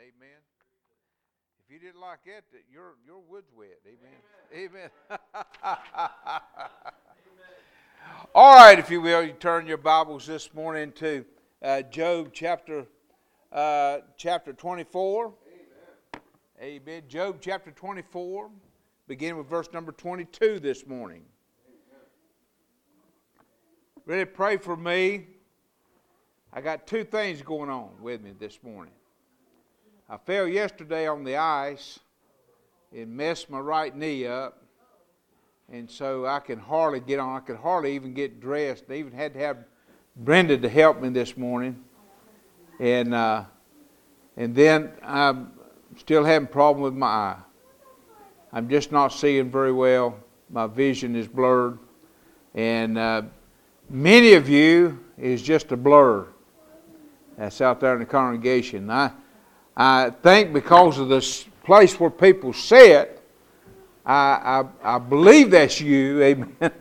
Amen. If you didn't like it, your wood's wet. Amen. Amen. All right, if you will, you turn your Bibles this morning to Job chapter 24. Amen. Job chapter 24, beginning with verse number 22 this morning. Really pray for me. I got two things going on with me this morning. I fell yesterday on the ice and messed my right knee up. And so I can hardly get on. I could hardly even get dressed. I even had to have Brenda to help me this morning. And then I'm still having a problem with my eye. I'm just not seeing very well. My vision is blurred. And many of you is just a blur. That's out there in the congregation. I think because of this place where people sit, I believe that's you, amen. But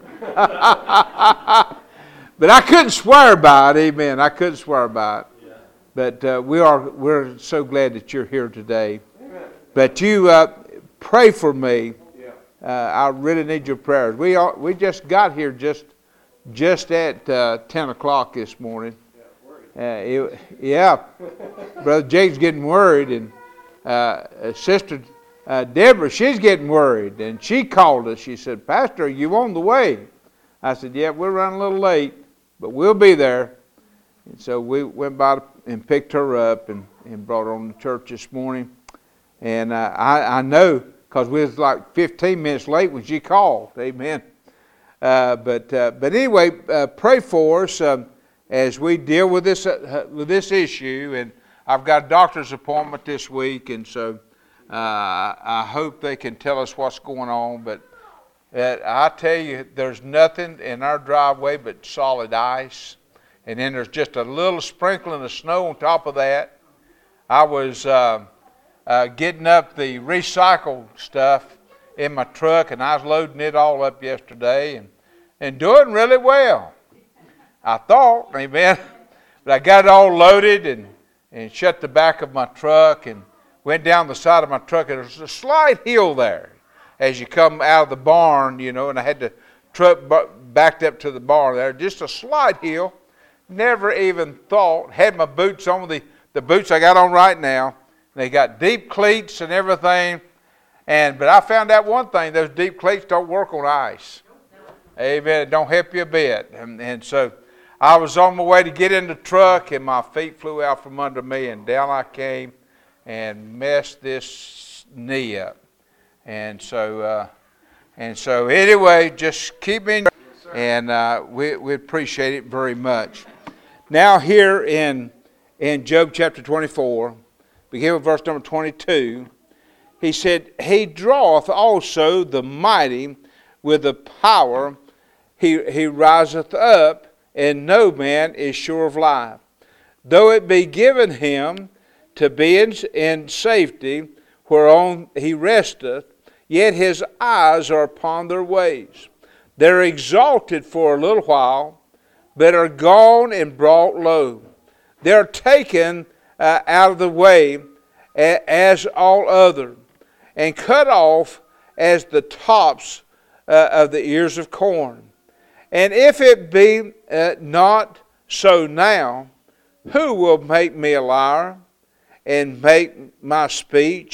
I couldn't swear by it, amen. I couldn't swear by it. Yeah. But we're so glad that you're here today. Amen. But you pray for me. Yeah. I really need your prayers. We just got here just at 10 o'clock this morning. Brother Jake's getting worried, and Sister Deborah, she's getting worried, and she called us. She said, "Pastor, are you on the way?" I said, "Yeah, we're running a little late, but we'll be there." And so we went by and picked her up and brought her on to church this morning. And I know because we was like 15 minutes late when she called. Amen. But anyway, pray for us. As we deal with this issue, and I've got a doctor's appointment this week, and so I hope they can tell us what's going on. But I tell you, there's nothing in our driveway but solid ice, and then there's just a little sprinkling of snow on top of that. I was getting up the recycled stuff in my truck, and I was loading it all up yesterday, and doing really well. I thought, amen, but I got it all loaded and shut the back of my truck and went down the side of my truck. And there's a slight hill there as you come out of the barn, and I had the truck backed up to the barn there. Just a slight hill. Never even thought. Had my boots on, the boots I got on right now. They got deep cleats and everything. But I found out one thing, those deep cleats don't work on ice. Amen. It don't help you a bit. And so I was on my way to get in the truck, and my feet flew out from under me, and down I came and messed this knee up. And so anyway, just keep me in, and we appreciate it very much. Now here in Job chapter 24, beginning with verse number 22, he said, "He draweth also the mighty with the power. He riseth up, and no man is sure of life. Though it be given him to be in safety, whereon he resteth, yet his eyes are upon their ways. They're exalted for a little while, but are gone and brought low. They're taken out of the way as all other, and cut off as the tops of the ears of corn. And if it be not so now, who will make me a liar and make my speech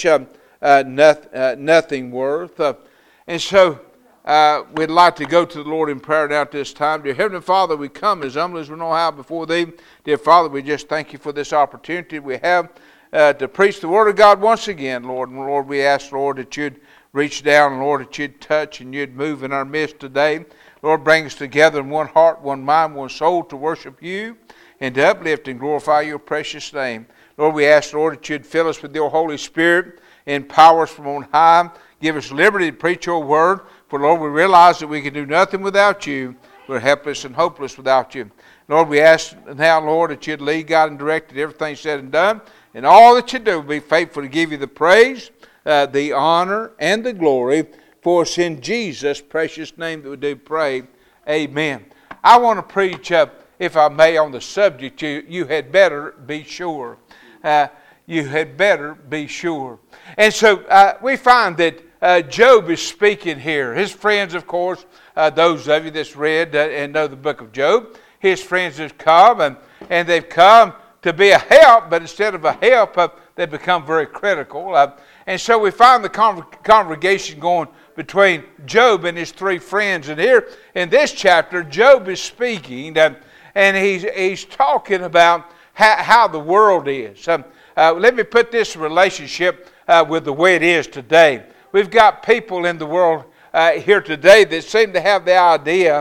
nothing worth?" And so we'd like to go to the Lord in prayer now at this time. Dear Heavenly Father, we come as humble as we know how before Thee. Dear Father, we just thank You for this opportunity we have to preach the Word of God once again, Lord. And Lord, we ask, Lord, that You'd reach down, Lord, that You'd touch and You'd move in our midst today. Lord, bring us together in one heart, one mind, one soul to worship You and to uplift and glorify Your precious name. Lord, we ask, Lord, that You'd fill us with Your Holy Spirit, empower us from on high, give us liberty to preach Your word. For, Lord, we realize that we can do nothing without You. We're helpless and hopeless without You. Lord, we ask now, Lord, that You'd lead, God, and direct everything said and done. And all that You do, be faithful to give You the praise, the honor, and the glory. For it's in Jesus' precious name that we do pray. Amen. I want to preach, if I may, on the subject, you had better be sure. you had better be sure. And so we find that Job is speaking here. His friends, of course, those of you that's read and know the book of Job, his friends have come and they've come to be a help, but instead of a help, they've become very critical. And so we find the congregation going between Job and his three friends. And here in this chapter, Job is speaking, and he's talking about how the world is. Let me put this relationship with the way it is today. We've got people in the world here today that seem to have the idea,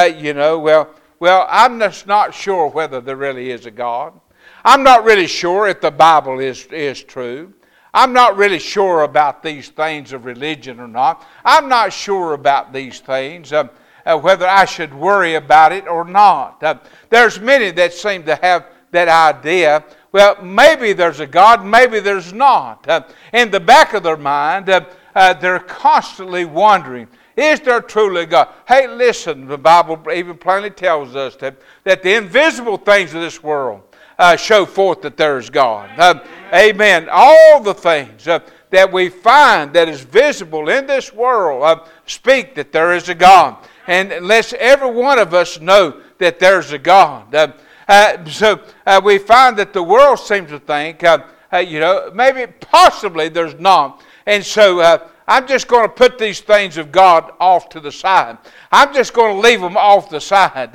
well, I'm just not sure whether there really is a God. I'm not really sure if the Bible is true. I'm not really sure about these things of religion or not. I'm not sure about these things, whether I should worry about it or not. There's many that seem to have that idea. Well, maybe there's a God, maybe there's not. In the back of their mind, they're constantly wondering, is there truly a God? Hey, listen, the Bible even plainly tells us that the invisible things of this world show forth that there is God. Amen. All the things that we find that is visible in this world speak that there is a God. And let's every one of us know that there's a God. So we find that the world seems to think, maybe possibly there's not. And so I'm just going to put these things of God off to the side. I'm just going to leave them off the side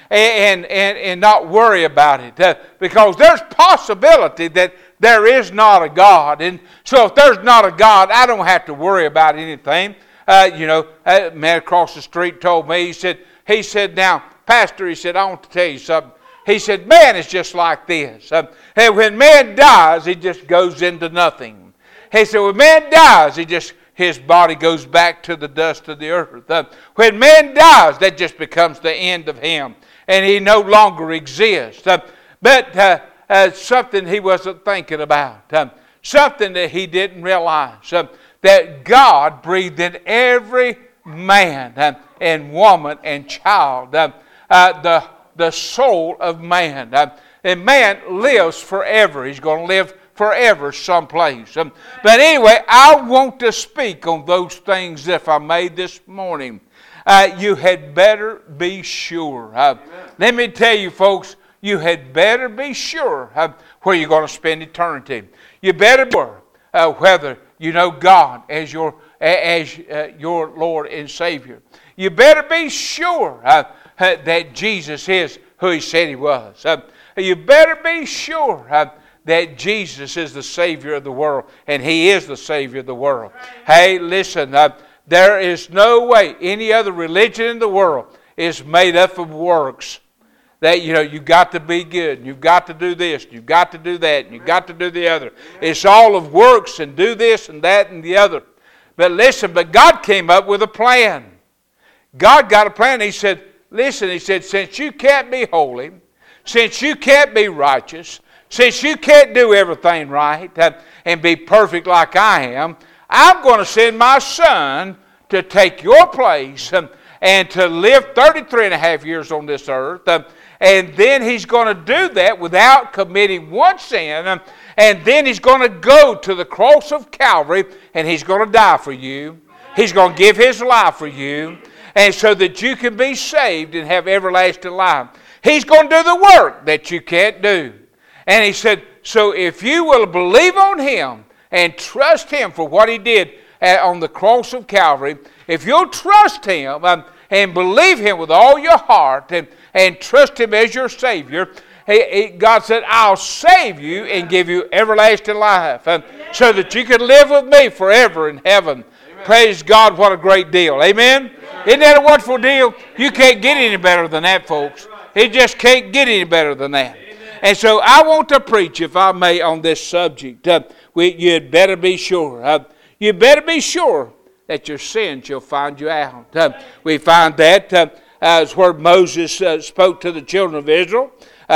and not worry about it. Because there's possibility that there is not a God. And so if there's not a God, I don't have to worry about anything. A man across the street told me, he said, now, Pastor, he said, I want to tell you something. He said, man is just like this. And when man dies, he just goes into nothing. He said, when man dies, his body goes back to the dust of the earth. When man dies, that just becomes the end of him. And he no longer exists. But something he wasn't thinking about. Something that he didn't realize. That God breathed in every man and woman and child the soul of man. And man lives forever. He's going to live forever someplace. But anyway, I want to speak on those things, if I may, this morning. You had better be sure. Let me tell you, folks, you had better be sure where you're going to spend eternity. You better be sure whether you know God as your Lord and Savior. You better be sure that Jesus is who He said He was. You better be sure that Jesus is the Savior of the world, and He is the Savior of the world. Hey, listen, there is no way any other religion in the world is made up of works. That, you've got to be good, and you've got to do this, and you've got to do that, and you've got to do the other. It's all of works, and do this, and that, and the other. But listen, God came up with a plan. God got a plan. He said, since you can't be holy, since you can't be righteous, since you can't do everything right and be perfect like I am, I'm going to send my Son to take your place and to live 33 and a half years on this earth. And then He's going to do that without committing one sin. And then He's going to go to the cross of Calvary and He's going to die for you. He's going to give His life for you. And so that you can be saved and have everlasting life. He's going to do the work that you can't do. And He said, so if you will believe on Him and trust Him for what He did on the cross of Calvary, if you'll trust Him and believe Him with all your heart and trust Him as your Savior, God said, I'll save you and give you everlasting life so that you can live with me forever in heaven. Amen. Praise God, what a great deal. Amen? Isn't that a wonderful deal? You can't get any better than that, folks. It just can't get any better than that. And so I want to preach, if I may, on this subject. You'd better be sure. You better be sure that your sin shall find you out. We find that as where Moses spoke to the children of Israel,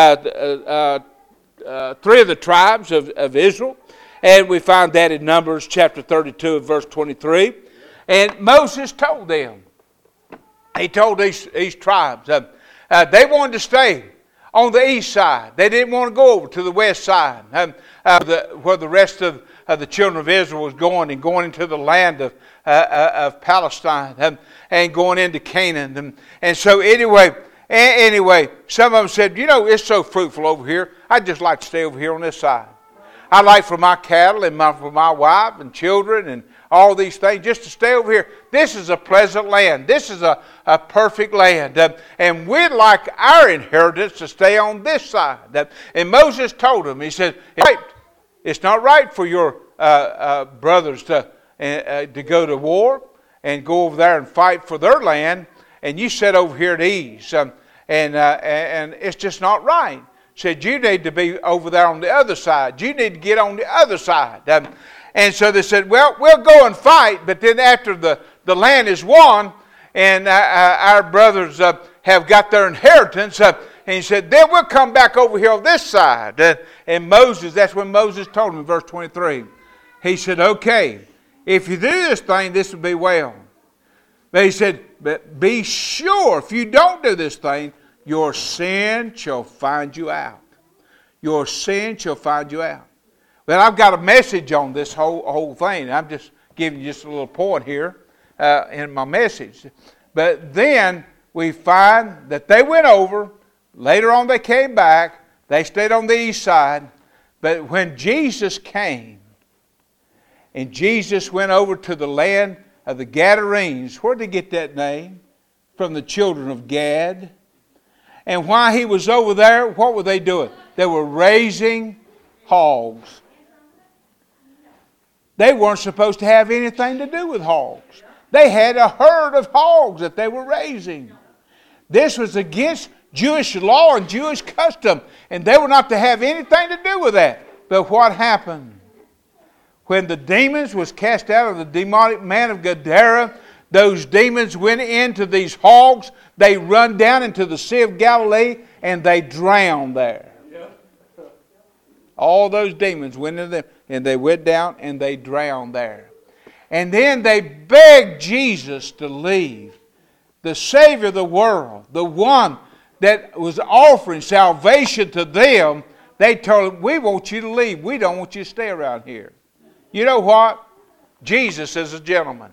three of the tribes of Israel. And we find that in Numbers chapter 32 verse 23. And Moses told them, he told these tribes, they wanted to stay on the east side. They didn't want to go over to the west side, where the rest of the children of Israel was going into the land of Palestine and going into Canaan. And so anyway, some of them said, it's so fruitful over here. I'd just like to stay over here on this side. I like for my cattle and for my wife and children and all these things, just to stay over here. This is a pleasant land. This is a perfect land. And we'd like our inheritance to stay on this side. And Moses told them, he said, it's not right for your brothers to go to war and go over there and fight for their land, and you sit over here at ease. And it's just not right. Said, you need to be over there on the other side. You need to get on the other side. And so they said, well, we'll go and fight, but then after the land is won and our brothers have got their inheritance, and he said, then we'll come back over here on this side. And Moses, that's when Moses told him in verse 23. He said, okay, if you do this thing, this will be well. But he said, but be sure, if you don't do this thing, your sin shall find you out. Your sin shall find you out. Well, I've got a message on this whole thing. I'm just giving you just a little point here in my message. But then we find that they went over. Later on they came back. They stayed on the east side. But when Jesus came, and Jesus went over to the land of the Gadarenes, where did he get that name? From the children of Gad. And while he was over there, what were they doing? They were raising hogs. They weren't supposed to have anything to do with hogs. They had a herd of hogs that they were raising. This was against Jewish law and Jewish custom, and they were not to have anything to do with that. But what happened? When the demons was cast out of the demonic man of Gadara, those demons went into these hogs. They run down into the Sea of Galilee, and they drowned there. All those demons went into them, and they went down and they drowned there. And then they begged Jesus to leave. The Savior of the world, the one that was offering salvation to them, they told him, we want you to leave. We don't want you to stay around here. You know what? Jesus is a gentleman.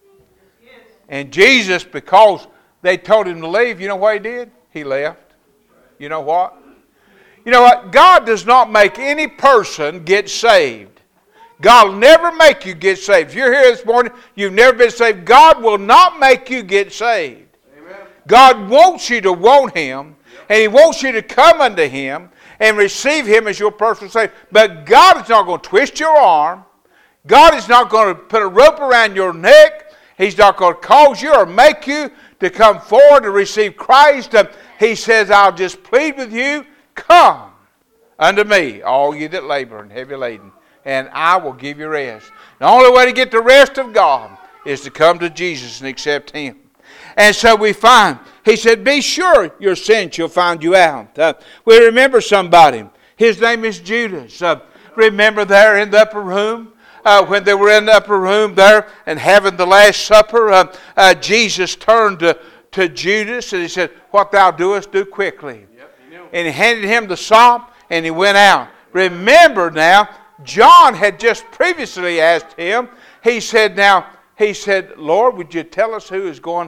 And Jesus, because they told him to leave, you know what he did? He left. You know what? You know what? God does not make any person get saved. God will never make you get saved. If you're here this morning, you've never been saved, God will not make you get saved. Amen. God wants you to want Him, and He wants you to come unto Him and receive Him as your personal Savior. But God is not going to twist your arm. God is not going to put a rope around your neck. He's not going to cause you or make you to come forward to receive Christ. He says, I'll just plead with you, come unto me, all you that labor and heavy laden, and I will give you rest. The only way to get the rest of God is to come to Jesus and accept Him. And so we find, He said, be sure your sin shall find you out. We remember somebody. His name is Judas. Remember there in the upper room? When they were in the upper room there and having the Last Supper, Jesus turned to Judas and He said, what thou doest, do quickly. Yep, and He handed him the sop and he went out. Remember now, John had just previously asked him, he said, Lord, would you tell us who is going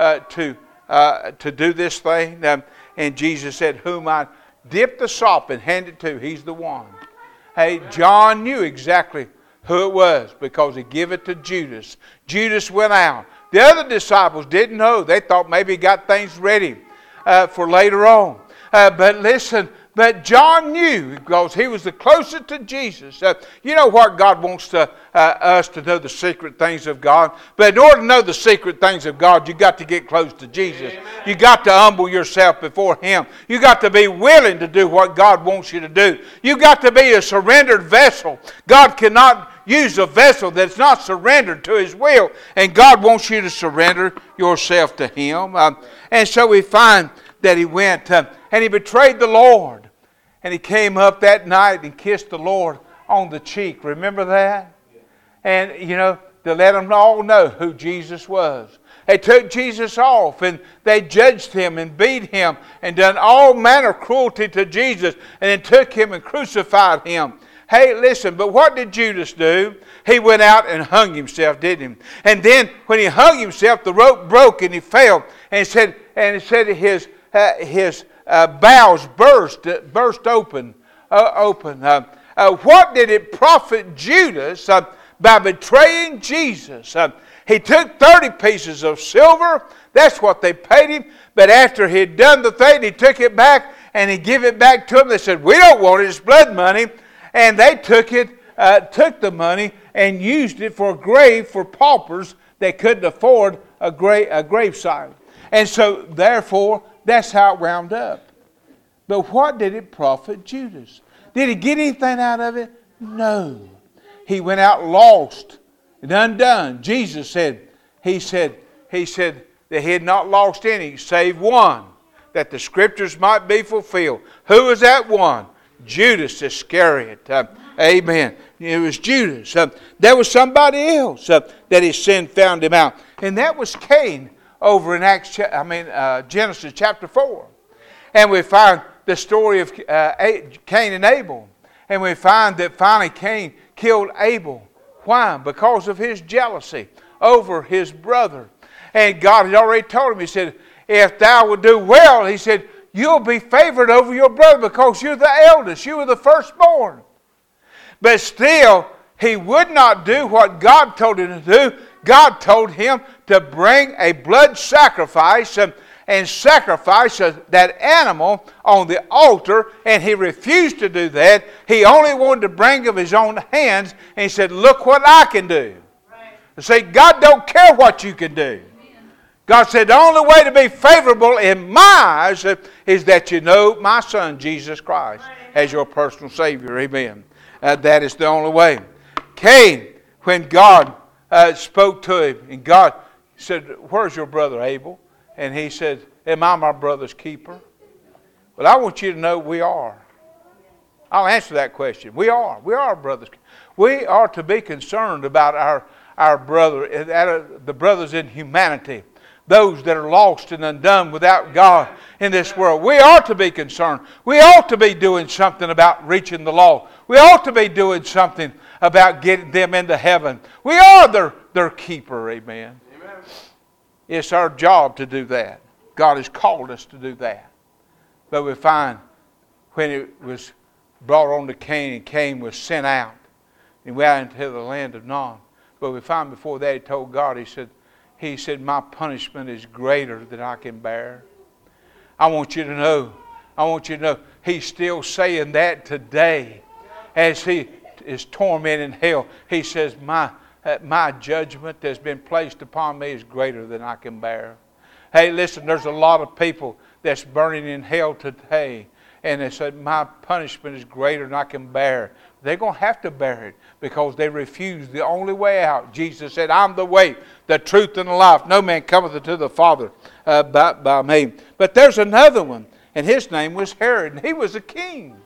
to do this thing? And Jesus said, whom I dip the sop and hand it to, he's the one. Hey, John knew exactly who it was because he gave it to Judas. Judas went out. The other disciples didn't know. They thought maybe he got things ready for later on. But listen, but John knew because he was the closest to Jesus. You know what? God wants us to know the secret things of God. But in order to know the secret things of God, you've got to get close to Jesus. You've got to humble yourself before Him. You've got to be willing to do what God wants you to do. You've got to be a surrendered vessel. God cannot use a vessel that's not surrendered to His will. And God wants you to surrender yourself to Him. And so we find that He went and He betrayed the Lord. And He came up that night and kissed the Lord on the cheek. Remember that? And, to let them all know who Jesus was. They took Jesus off and they judged him and beat him and done all manner of cruelty to Jesus and then took him and crucified him. Hey, listen, but what did Judas do? He went out and hung himself, didn't he? And then when he hung himself, the rope broke and he fell. And it said his bowels burst open. What did it profit Judas by betraying Jesus? He took 30 pieces of silver. That's what they paid him. But after he'd done the thing, he took it back and he gave it back to them. They said, we don't want it. It's blood money. And they took the money and used it for a grave for paupers that couldn't afford a gravesite. And so, therefore, that's how it wound up. But what did it profit Judas? Did he get anything out of it? No. He went out lost and undone. Jesus said, he said that he had not lost any, save one, that the Scriptures might be fulfilled. Who was that one? Judas Iscariot. Amen. It was Judas. There was somebody else that his sin found him out. And that was Cain over in Genesis chapter 4. And we find the story of Cain and Abel. And we find that finally Cain killed Abel. Why? Because of his jealousy over his brother. And God had already told him, he said, if thou would do well, he said, you'll be favored over your brother because you're the eldest. You were the firstborn. But still, he would not do what God told him to do. God told him to bring a blood sacrifice and sacrifice that animal on the altar, and he refused to do that. He only wanted to bring of his own hands, and he said, look what I can do. Right. See, God don't care what you can do. Amen. God said, the only way to be favorable in my eyes is that you know my Son, Jesus Christ, as your personal Savior. Amen. That is the only way. Cain, when God spoke to him, and God said, where's your brother Abel? And he said, am I my brother's keeper? Well, I want you to know we are. I'll answer that question. We are. We are brothers. We are to be concerned about our brother, the brothers in humanity, those that are lost and undone without God in this world. We are to be concerned. We ought to be doing something about reaching the lost. We ought to be doing something about getting them into heaven. We are their keeper, amen. It's our job to do that. God has called us to do that. But we find when it was brought on to Cain, and Cain was sent out and went out into the land of Nod. But we find before that he told God, he said, my punishment is greater than I can bear. I want you to know, he's still saying that today as he is tormented in hell. He says, my judgment that's been placed upon me is greater than I can bear. Hey, listen, there's a lot of people that's burning in hell today. And they said, my punishment is greater than I can bear. They're going to have to bear it because they refuse the only way out. Jesus said, I'm the way, the truth, and the life. No man cometh unto the Father by me. But there's another one, and his name was Herod, and he was a king.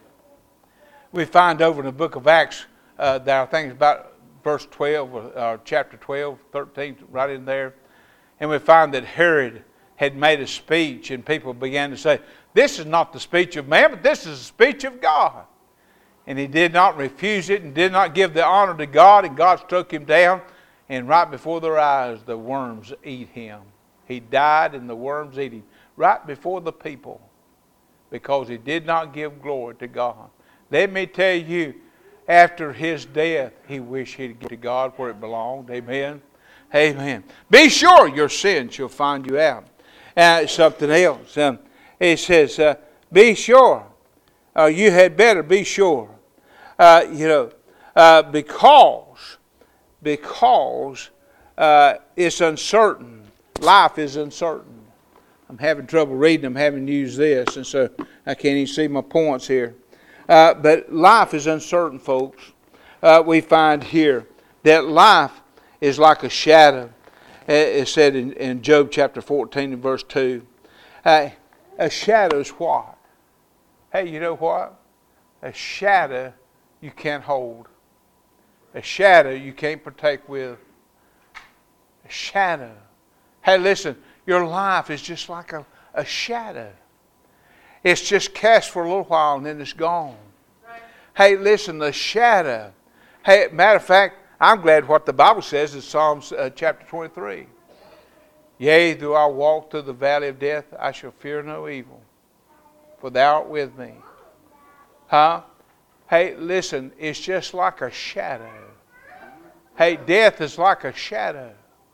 We find over in the book of Acts that I think it's about verse 12, chapter 12, 13, right in there. And we find that Herod had made a speech, and people began to say, this is not the speech of man, but this is the speech of God. And he did not refuse it and did not give the honor to God, and God struck him down, and right before their eyes, the worms eat him. He died, and the worms eat him right before the people because he did not give glory to God. Let me tell you, after his death, he wished he'd give to God where it belonged. Amen. Amen. Be sure your sin shall find you out. Something else. It says, be sure. You had better be sure. Because it's uncertain. Life is uncertain. I'm having trouble reading. I'm having to use this, and so I can't even see my points here. But life is uncertain, folks. We find here that life is like a shadow. It said in Job chapter 14 and verse 2. A shadow is what? Hey, you know what? A shadow you can't hold. A shadow you can't partake with. A shadow. Hey, listen, your life is just like a shadow. It's just cast for a little while and then it's gone. Right. Hey, listen, the shadow. Hey, matter of fact, I'm glad what the Bible says in Psalms chapter 23. Yea, though I walk through the valley of death, I shall fear no evil, for thou art with me. Huh? Hey, listen, it's just like a shadow. Hey, death is like a shadow.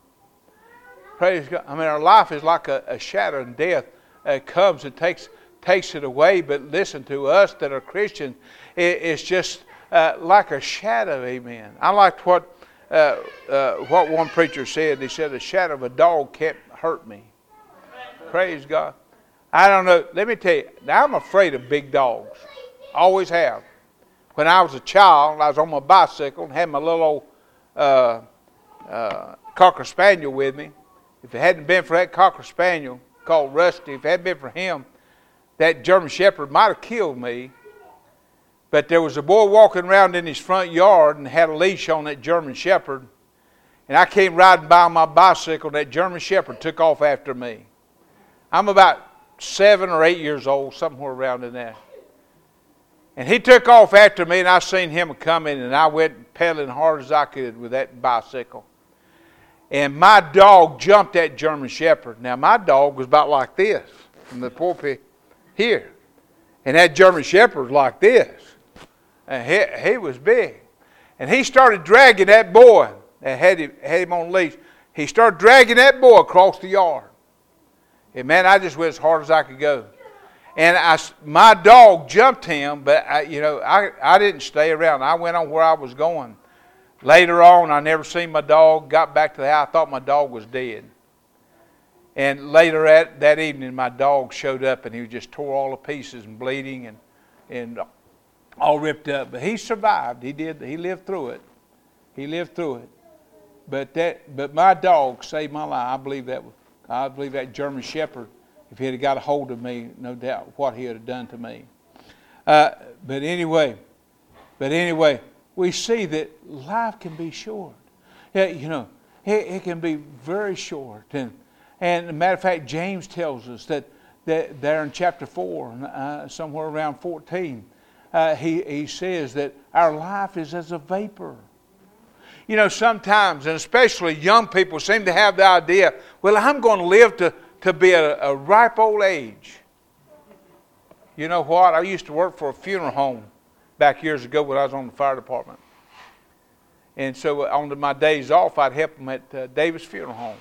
Praise God. I mean, our life is like a shadow, and death comes and takes it away. But listen, to us that are Christians, it's just like a shadow. Amen. I liked what one preacher said. He said, "The shadow of a dog can't hurt me." Praise God. I don't know. Let me tell you. Now, I'm afraid of big dogs. Always have. When I was a child, I was on my bicycle and had my little old Cocker Spaniel with me. If it hadn't been for that Cocker Spaniel called Rusty, if it hadn't been for him, that German Shepherd might have killed me. But there was a boy walking around in his front yard and had a leash on that German Shepherd. And I came riding by on my bicycle, and that German Shepherd took off after me. I'm about 7 or 8 years old, somewhere around in there. And he took off after me, and I seen him coming, and I went pedaling hard as I could with that bicycle. And my dog jumped that German Shepherd. Now, my dog was about like this, from the pulpit here. And that German Shepherd was like this. And he was big. And he started dragging that boy that had him on leash. He started dragging that boy across the yard. And man, I just went as hard as I could go. And my dog jumped him, but I didn't stay around. I went on where I was going. Later on, I never seen my dog. Got back to the house, I thought my dog was dead. And later that evening, my dog showed up, and he was just tore all to pieces and bleeding and all ripped up. But he survived. He did. He lived through it. He lived through it. But my dog saved my life. I believe that German Shepherd, if he had got a hold of me, no doubt what he would have done to me. But anyway, we see that life can be short. Yeah, it can be very short. And as a matter of fact, James tells us that there in chapter 4, somewhere around 14, he says that our life is as a vapor. Sometimes, and especially young people, seem to have the idea, well, I'm going to live to be a ripe old age. You know what? I used to work for a funeral home back years ago when I was on the fire department. And so on my days off, I'd help them at Davis Funeral Home.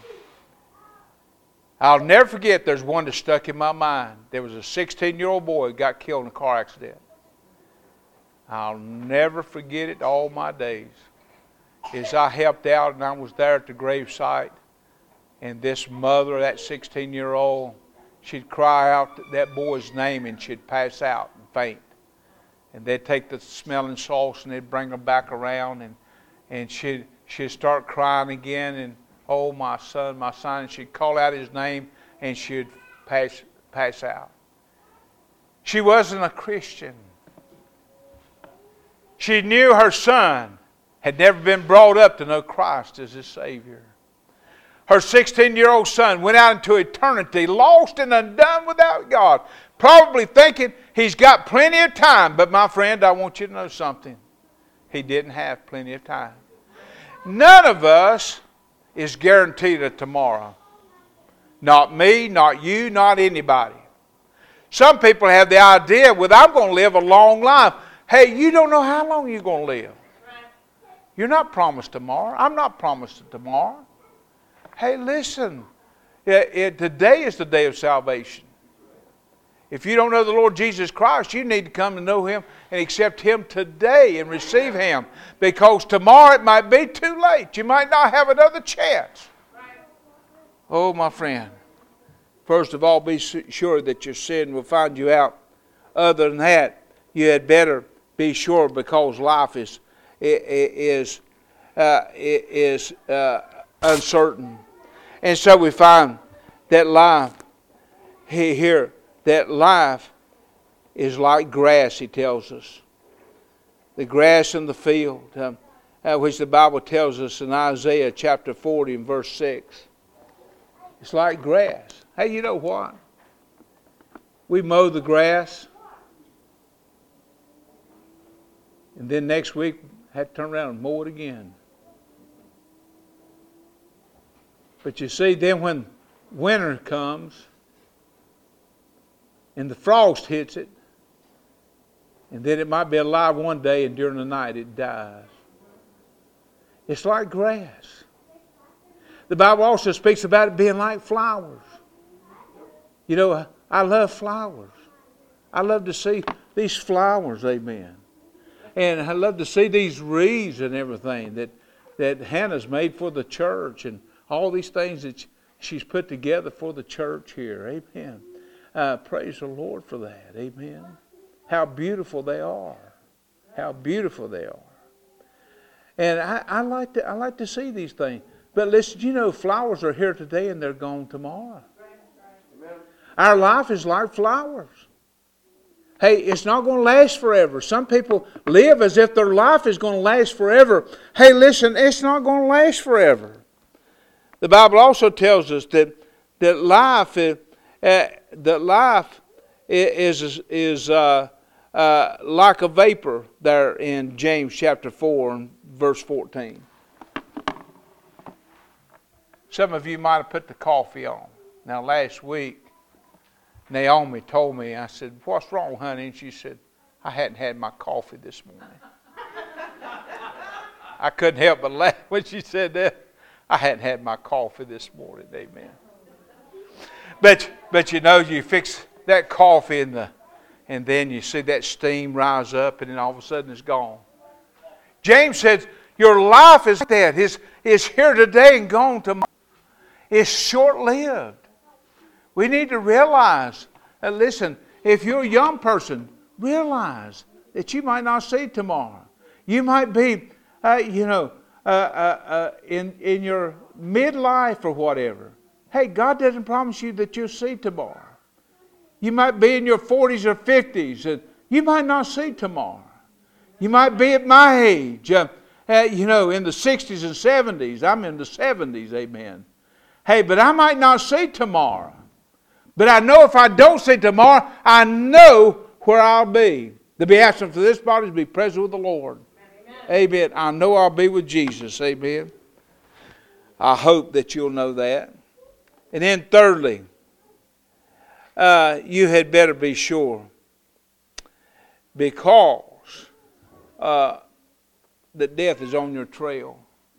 I'll never forget, there's one that stuck in my mind. There was a 16-year-old boy who got killed in a car accident. I'll never forget it all my days. As I helped out and I was there at the gravesite, and this mother, that 16-year-old, she'd cry out that boy's name and she'd pass out and faint. And they'd take the smelling salts and they'd bring her back around, and she'd start crying again, and oh, my son, and she'd call out his name and she'd pass out. She wasn't a Christian. She knew her son had never been brought up to know Christ as his Savior. Her 16-year-old son went out into eternity, lost and undone without God, probably thinking he's got plenty of time. But my friend, I want you to know something. He didn't have plenty of time. None of us is guaranteed a tomorrow. Not me, not you, not anybody. Some people have the idea, well, I'm going to live a long life. Hey, you don't know how long you're going to live. You're not promised tomorrow. I'm not promised tomorrow. Hey, listen. Today is the day of salvation. If you don't know the Lord Jesus Christ, you need to come to know Him and accept Him today and receive Him. Because tomorrow it might be too late. You might not have another chance. Oh, my friend. First of all, be sure that your sin will find you out. Other than that, you had better be sure, because life is uncertain. And so we find that life here, that life is like grass, he tells us. The grass in the field, which the Bible tells us in Isaiah chapter 40 and verse 6. It's like grass. Hey, you know what? We mow the grass, and then next week had to turn around and mow it again. But you see, then when winter comes and the frost hits it, and then it might be alive one day and during the night it dies. It's like grass. The Bible also speaks about it being like flowers. You know, I love flowers. I love to see these flowers, amen. And I love to see these wreaths and everything that Hannah's made for the church and all these things that she's put together for the church here, amen. Praise the Lord for that, amen. How beautiful they are. How beautiful they are. And I like to see these things. But listen, you know, flowers are here today and they're gone tomorrow. Our life is like flowers. Hey, it's not going to last forever. Some people live as if their life is going to last forever. Hey, listen, it's not going to last forever. The Bible also tells us that life is like a vapor there in James chapter 4 and verse 14. Some of you might have put the coffee on. Now last week, Naomi told me, I said, "What's wrong, honey?" And she said, "I hadn't had my coffee this morning." I couldn't help but laugh when she said that. I hadn't had my coffee this morning, amen. But you know, you fix that coffee and then you see that steam rise up and then all of a sudden it's gone. James says, your life is like that. It's here today and gone tomorrow. It's short-lived. We need to realize that, listen, if you're a young person, realize that you might not see tomorrow. You might be, in your midlife or whatever. Hey, God doesn't promise you that you'll see tomorrow. You might be in your 40s or 50s, and you might not see tomorrow. You might be at my age, in the 60s and 70s. I'm in the 70s, amen. Hey, but I might not see tomorrow. But I know if I don't see tomorrow, I know where I'll be. To be absent from this body is to be present with the Lord. Amen. I know I'll be with Jesus. Amen. I hope that you'll know that. And then thirdly, you had better be sure, because that death is on your trail.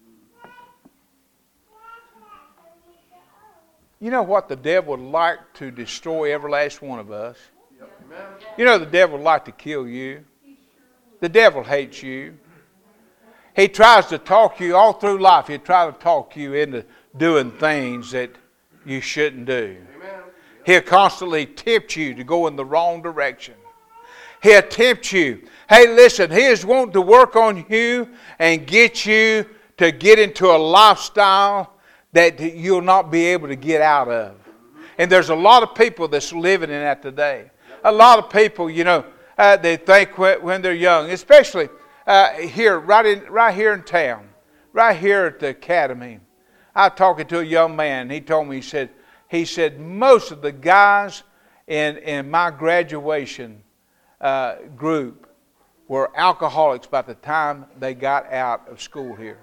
You know what? The devil would like to destroy every last one of us. You know the devil would like to kill you. The devil hates you. He tries to talk you all through life. He'll try to talk you into doing things that you shouldn't do. He'll constantly tempt you to go in the wrong direction. He'll tempt you. Hey, listen, he is wanting to work on you and get you to get into a lifestyle that you'll not be able to get out of. And there's a lot of people that's living in that today. A lot of people, they think when they're young, especially here, right here in town, right here at the academy. I was talking to a young man. He told me, he said most of the guys in my graduation group were alcoholics by the time they got out of school here.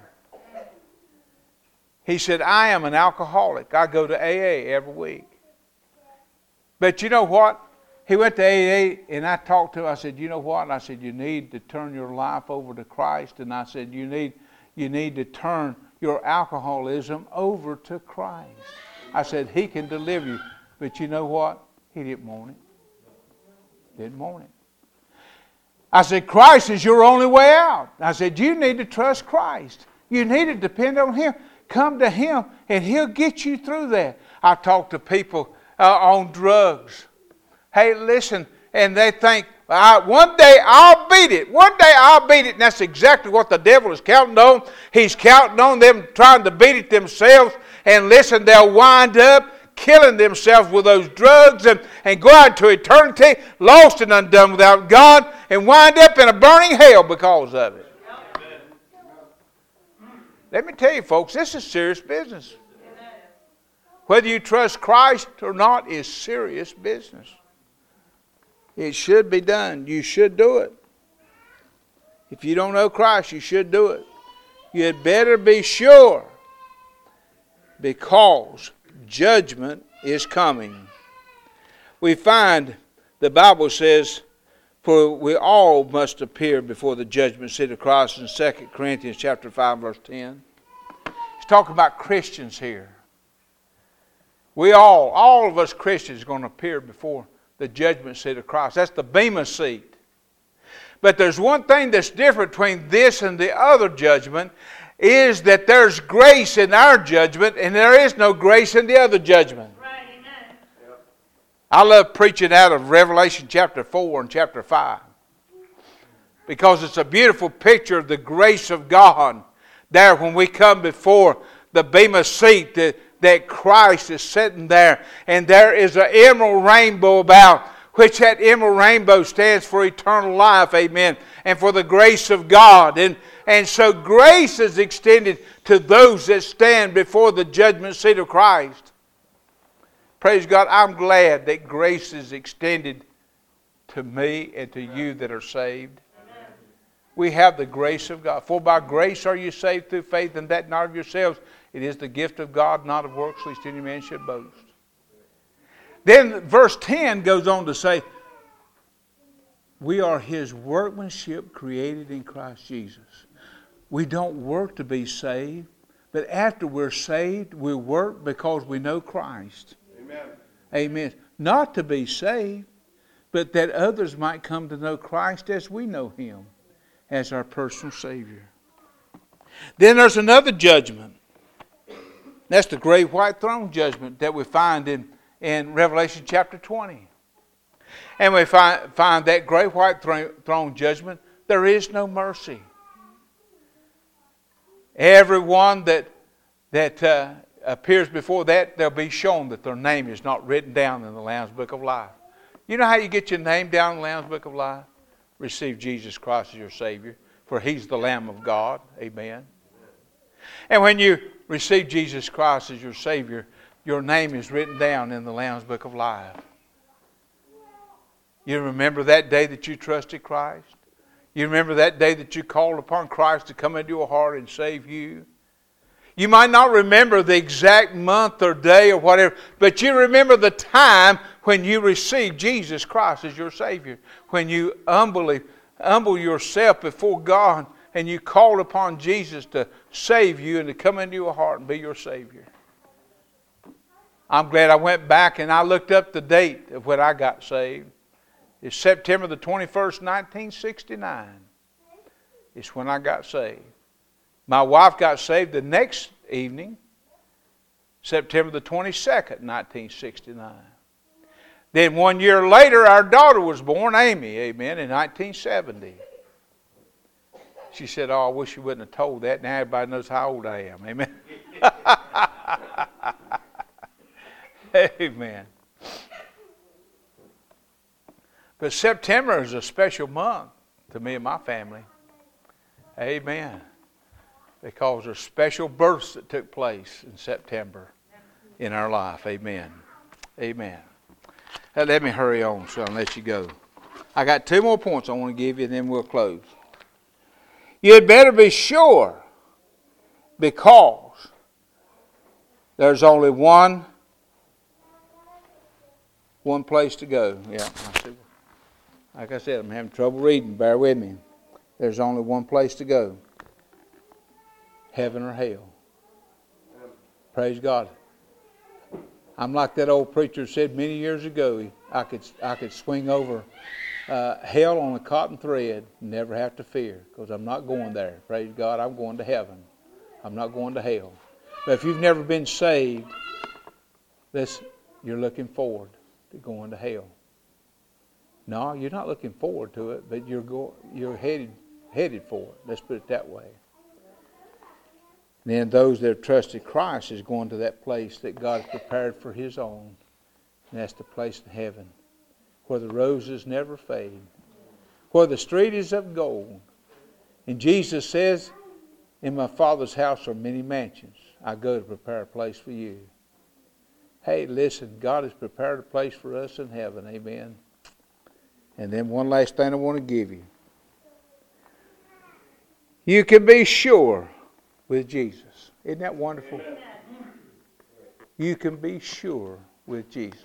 He said, I am an alcoholic. I go to AA every week. But you know what? He went to AA and I talked to him. I said, you know what? And I said, you need to turn your life over to Christ. And I said, you need to turn your alcoholism over to Christ. I said, He can deliver you. But you know what? He didn't want it. Didn't want it. I said, Christ is your only way out. I said, you need to trust Christ. You need to depend on Him. Come to Him and He'll get you through that. I talk to people on drugs. Hey, listen, and they think, one day I'll beat it. One day I'll beat it. And that's exactly what the devil is counting on. He's counting on them trying to beat it themselves. And listen, they'll wind up killing themselves with those drugs and go out to eternity, lost and undone without God, and wind up in a burning hell because of it. Let me tell you, folks, this is serious business. Whether you trust Christ or not is serious business. It should be done. You should do it. If you don't know Christ, you should do it. You had better be sure, because judgment is coming. We find the Bible says, for we all must appear before the judgment seat of Christ in 2 Corinthians chapter 5, verse 10. He's talking about Christians here. We all of us Christians are going to appear before the judgment seat of Christ. That's the Bema seat. But there's one thing that's different between this and the other judgment, is that there's grace in our judgment and there is no grace in the other judgment. Right, amen. I love preaching out of Revelation chapter 4 and chapter 5, because it's a beautiful picture of the grace of God there when we come before the Bema seat, that Christ is sitting there, and there is an emerald rainbow about, which that emerald rainbow stands for eternal life, amen, and for the grace of God. And so grace is extended to those that stand before the judgment seat of Christ. Praise God, I'm glad that grace is extended to me and to you that are saved. Amen. We have the grace of God. For by grace are you saved through faith, and that not of yourselves. It is the gift of God, not of works, lest any man should boast. Then verse 10 goes on to say, we are His workmanship created in Christ Jesus. We don't work to be saved, but after we're saved, we work because we know Christ. Amen. Amen. Not to be saved, but that others might come to know Christ as we know Him, as our personal Savior. Then there's another judgment. That's the great white throne judgment that we find in Revelation chapter 20. And we find that great white throne judgment, there is no mercy. Everyone that appears before that, they'll be shown that their name is not written down in the Lamb's Book of Life. You know how you get your name down in the Lamb's Book of Life? Receive Jesus Christ as your Savior, for He's the Lamb of God. Amen. And when you receive Jesus Christ as your Savior, your name is written down in the Lamb's Book of Life. You remember that day that you trusted Christ? You remember that day that you called upon Christ to come into your heart and save you? You might not remember the exact month or day or whatever, but you remember the time when you received Jesus Christ as your Savior. When you humble yourself before God and you called upon Jesus to save you and to come into your heart and be your Savior. I'm glad I went back and I looked up the date of when I got saved. It's September the 21st, 1969. It's when I got saved. My wife got saved the next evening, September the 22nd, 1969. Then 1 year later, our daughter was born, Amy, amen, in 1970. She said, oh, I wish you wouldn't have told that. Now everybody knows how old I am, amen. Amen. But September is a special month to me and my family. Amen. Because there's special births that took place in September in our life. Amen. Amen. Now, let me hurry on so I'll let you go. I got 2 more points I want to give you and then we'll close. You had better be sure, because there's only one place to go. Yeah, I see. Like I said, I'm having trouble reading. Bear with me. There's only one place to go. Heaven or hell. Praise God. I'm like that old preacher said many years ago. I could swing over hell on a cotton thread and never have to fear, because I'm not going there. Praise God. I'm going to heaven. I'm not going to hell. But if you've never been saved, you're looking forward to going to hell. No, you're not looking forward to it, but you're headed for it. Let's put it that way. And then those that have trusted Christ is going to that place that God has prepared for His own. And that's the place in heaven, where the roses never fade, where the street is of gold. And Jesus says, in my Father's house are many mansions. I go to prepare a place for you. Hey, listen, God has prepared a place for us in heaven. Amen. And then one last thing I want to give you. You can be sure with Jesus. Isn't that wonderful? Amen. You can be sure with Jesus.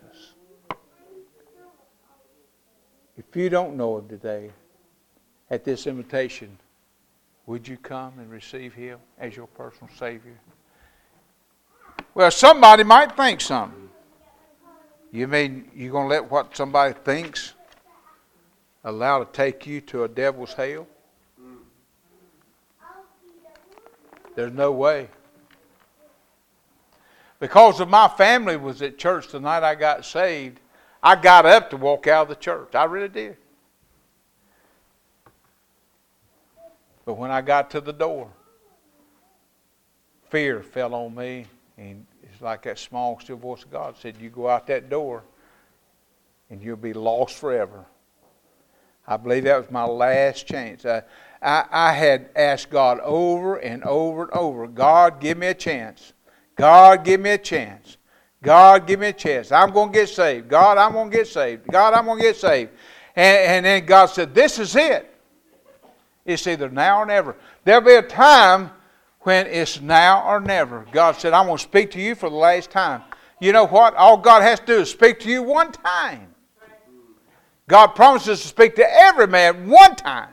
If you don't know Him today, at this invitation, would you come and receive Him as your personal Savior? Well, somebody might think something. You mean you're going to let what somebody thinks allow to take you to a devil's hell? There's no way. Because of my family was at church the night I got saved, I got up to walk out of the church. I really did. But when I got to the door, fear fell on me. And it's like that small, still voice of God said, you go out that door and you'll be lost forever. I believe that was my last chance. I had asked God over and over and over, God, give me a chance. God, give me a chance. God, give me a chance. I'm going to get saved. God, I'm going to get saved. God, I'm going to get saved. And then God said, this is it. It's either now or never. There'll be a time when it's now or never. God said, I'm going to speak to you for the last time. You know what? All God has to do is speak to you one time. God promises to speak to every man one time.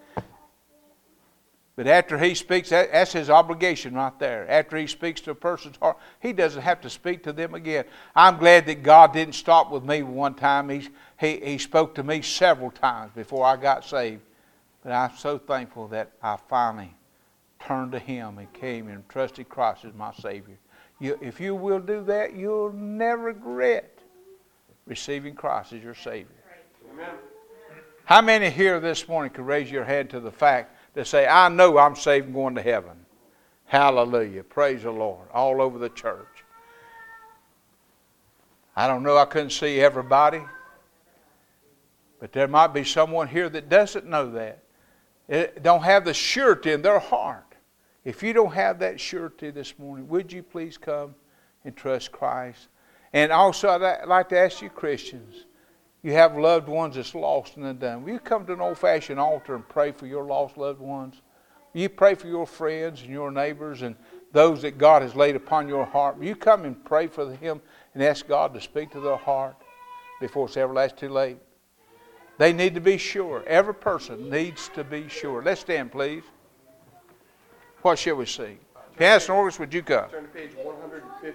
But after He speaks, that's His obligation right there. After He speaks to a person's heart, He doesn't have to speak to them again. I'm glad that God didn't stop with me one time. He spoke to me several times before I got saved. But I'm so thankful that I finally turned to Him and came and trusted Christ as my Savior. If you will do that, you'll never regret receiving Christ as your Savior. Amen. How many here this morning could raise your hand to the fact to say, I know I'm saved and going to heaven? Hallelujah. Praise the Lord. All over the church. I don't know, I couldn't see everybody. But there might be someone here that doesn't know that. It don't have the surety in their heart. If you don't have that surety this morning, would you please come and trust Christ? And also, I'd like to ask you Christians, you have loved ones that's lost and undone. Will you come to an old-fashioned altar and pray for your lost loved ones? Will you pray for your friends and your neighbors and those that God has laid upon your heart? Will you come and pray for them and ask God to speak to their heart before it's ever too late? They need to be sure. Every person needs to be sure. Let's stand, please. What shall we sing? Pastor Norris, would you come? Turn to page 150.